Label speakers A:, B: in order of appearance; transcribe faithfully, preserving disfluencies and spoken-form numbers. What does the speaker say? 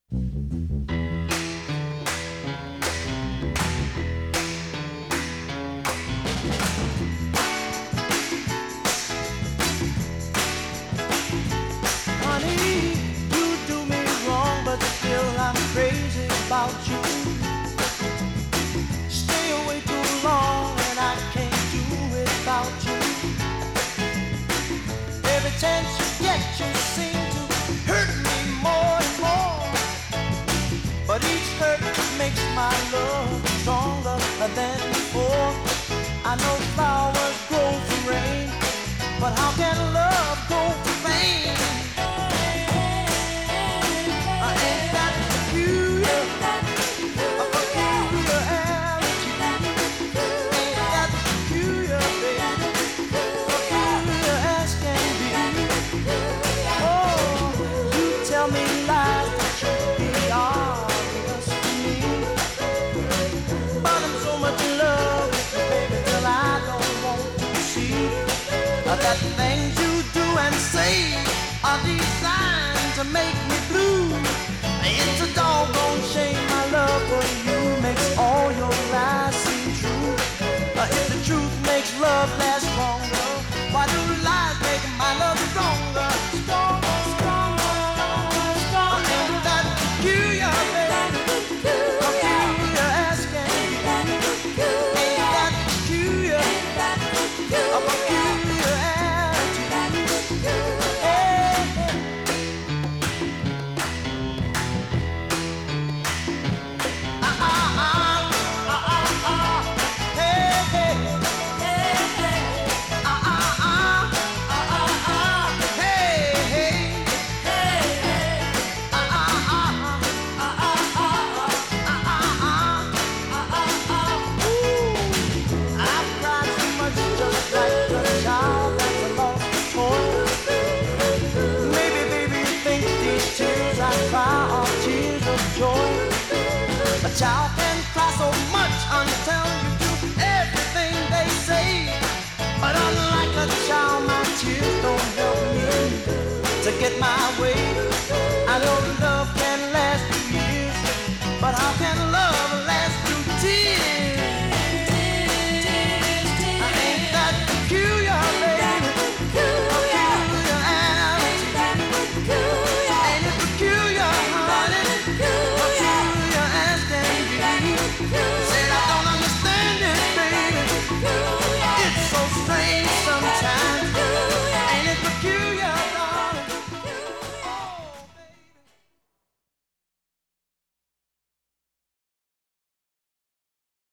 A: Honey, you do me wrong, but still I'm crazy about you. Stay away too long and I can't do without you. Every chance you get, you seem to hurt me more and more. But each hurt makes my love stronger than before. I know flowers grow from rain, but how can love grow from pain? I ain't that peculiar, a peculiarity. Ain't that peculiar, baby, peculiar as can be. Oh, you tell me lies that should be obvious to me, but I'm so much in love with you, baby, till I don't want to see uh, that things you do and say are designed to make